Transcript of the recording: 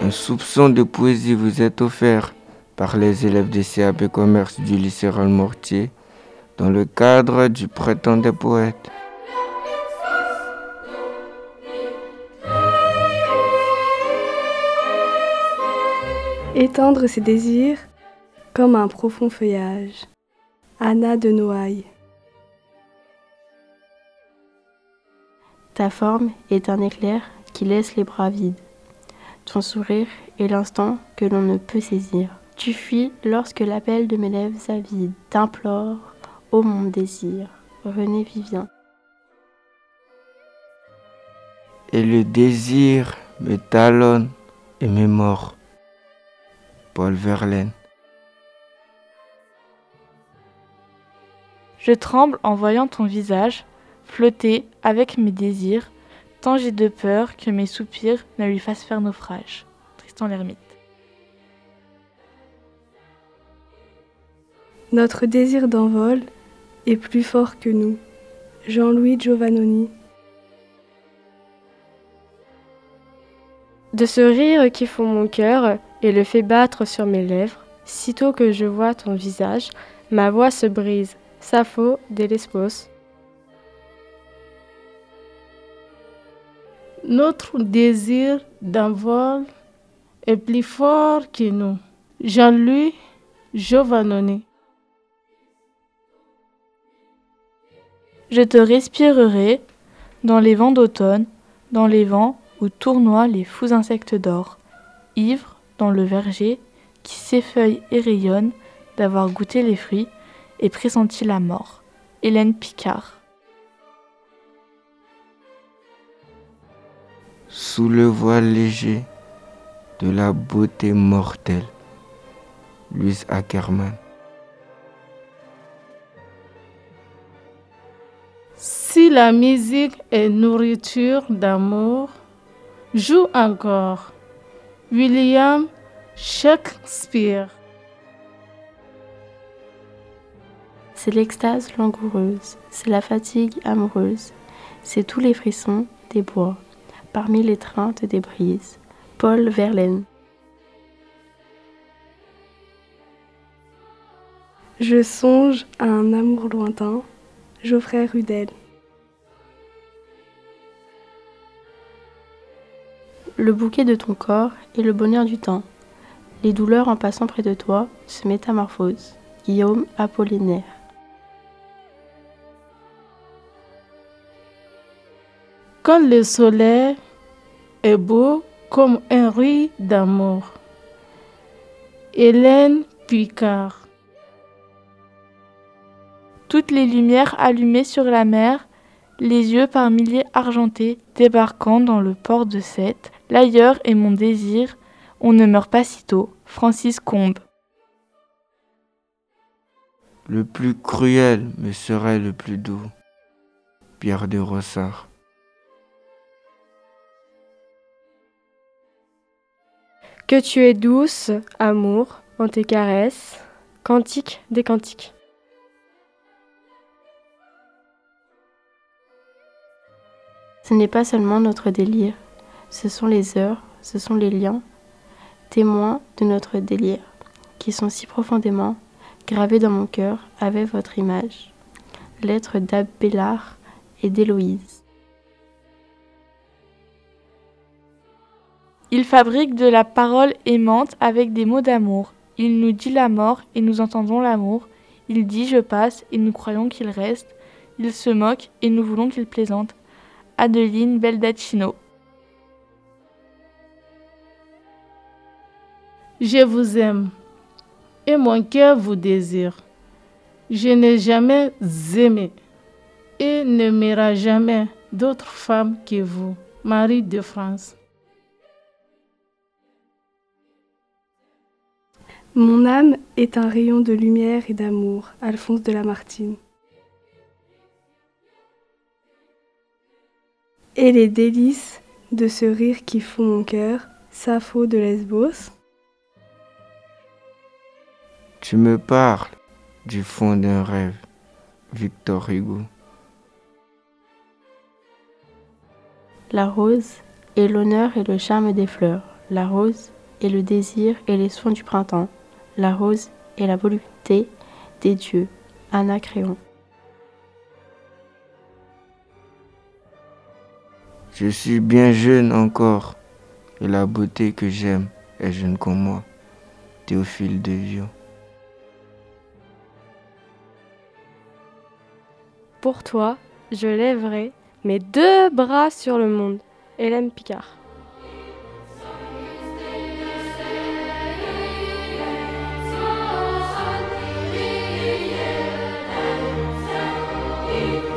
Un soupçon de poésie vous est offert par les élèves des CAP Commerce du lycée Raoul-Mortier dans le cadre du Printemps des poètes. Étendre ses désirs comme un profond feuillage. Anna de Noailles. Ta forme est un éclair qui laisse les bras vides. Ton sourire est l'instant que l'on ne peut saisir. Tu fuis lorsque l'appel de mes lèvres avides t'implore, ô mon désir, René Vivien. Et le désir me talonne et me mord. Paul Verlaine. Je tremble en voyant ton visage flotter avec mes désirs, tant j'ai de peur que mes soupirs ne lui fassent faire naufrage. Tristan l'Hermite. Notre désir d'envol est plus fort que nous. Jean-Louis Giovannoni. De ce rire qui fond mon cœur et le fait battre sur mes lèvres, sitôt que je vois ton visage, ma voix se brise. Sappho de Lesbos. Notre désir d'envol est plus fort que nous. Jean-Louis Giovannoni. Je te respirerai dans les vents d'automne, dans les vents où tournoient les fous insectes d'or, ivre dans le verger qui s'effeuille et rayonne d'avoir goûté les fruits et pressenti la mort. Hélène Picard. Sous le voile léger de la beauté mortelle. Louise Ackerman. Si la musique est nourriture d'amour, joue encore. William Shakespeare. C'est l'extase langoureuse, c'est la fatigue amoureuse, c'est tous les frissons des bois, parmi l'étreinte des brises. Paul Verlaine. Je songe à un amour lointain. Geoffrey Rudel. Le bouquet de ton corps est le bonheur du temps. Les douleurs en passant près de toi se métamorphosent. Guillaume Apollinaire. Quand le soleil est beau comme un riz d'amour. Hélène Picard. Toutes les lumières allumées sur la mer, les yeux par milliers argentés débarquant dans le port de Sète, l'ailleurs est mon désir, on ne meurt pas sitôt. Francis Combes. Le plus cruel me serait le plus doux. Pierre de Ronsard. Que tu es douce, amour, en tes caresses, cantique des cantiques. Ce n'est pas seulement notre délire, ce sont les heures, ce sont les liens, témoins de notre délire, qui sont si profondément gravés dans mon cœur avec votre image. Lettres d'Abélard et d'Héloïse. Il fabrique de la parole aimante avec des mots d'amour. Il nous dit la mort et nous entendons l'amour. Il dit je passe et nous croyons qu'il reste. Il se moque et nous voulons qu'il plaisante. Adeline Baldacchino. Je vous aime et mon cœur vous désire. Je n'ai jamais aimé et n'aimera jamais d'autre femme que vous. Marie de France. Mon âme est un rayon de lumière et d'amour. Alphonse de Lamartine. Et les délices de ce rire qui fond mon cœur. Sappho de Lesbos. Tu me parles du fond d'un rêve. Victor Hugo. La rose est l'honneur et le charme des fleurs. La rose et le désir et les soins du printemps, la rose et la volupté des dieux. Anacréon. Je suis bien jeune encore, et la beauté que j'aime est jeune comme moi. Théophile de Viau. Pour toi, je lèverai mes 2 bras sur le monde. Hélène Picard. Thank you.